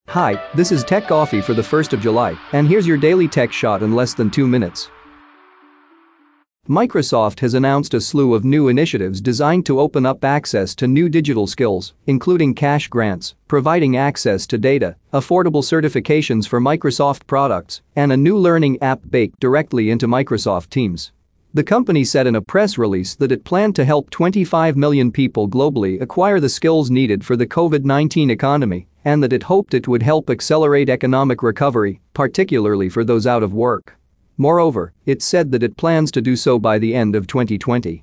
Hi, this is Tech Coffee for the 1st of July, and here's your daily tech shot in less than 2 minutes. Microsoft has announced a slew of new initiatives designed to open up access to new digital skills, including cash grants, providing access to data, affordable certifications for Microsoft products, and a new learning app baked directly into Microsoft Teams. The company said in a press release that it planned to help 25 million people globally acquire the skills needed for the COVID-19 economy, and that it hoped it would help accelerate economic recovery, particularly for those out of work. Moreover, it said that it plans to do so by the end of 2020.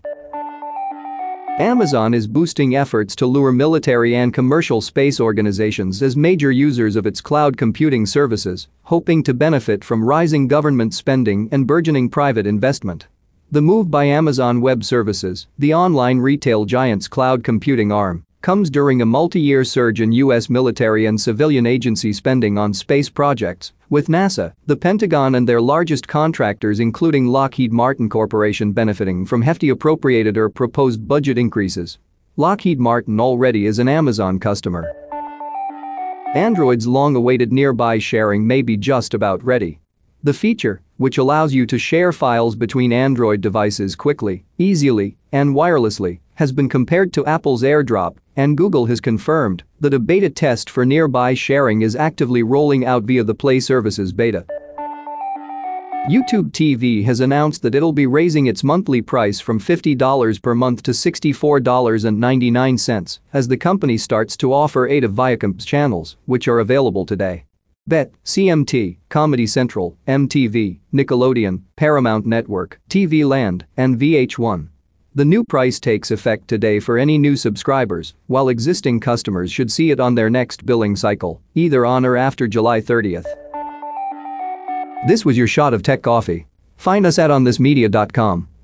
Amazon is boosting efforts to lure military and commercial space organizations as major users of its cloud computing services, hoping to benefit from rising government spending and burgeoning private investment. The move by Amazon Web Services, the online retail giant's cloud computing arm, comes during a multi-year surge in U.S. military and civilian agency spending on space projects, with NASA, the Pentagon and their largest contractors including Lockheed Martin Corporation benefiting from hefty appropriated or proposed budget increases. Lockheed Martin already is an Amazon customer. Android's long-awaited nearby sharing may be just about ready. The feature, which allows you to share files between Android devices quickly, easily, and wirelessly, has been compared to Apple's AirDrop, and Google has confirmed that a beta test for nearby sharing is actively rolling out via the Play Services beta. YouTube TV has announced that it'll be raising its monthly price from $50 per month to $64.99 as the company starts to offer 8 of Viacom's channels, which are available today. BET, CMT, Comedy Central, MTV, Nickelodeon, Paramount Network, TV Land, and VH1. The new price takes effect today for any new subscribers, while existing customers should see it on their next billing cycle, either on or after July 30th. This was your shot of Tech Coffee. Find us at onthismedia.com.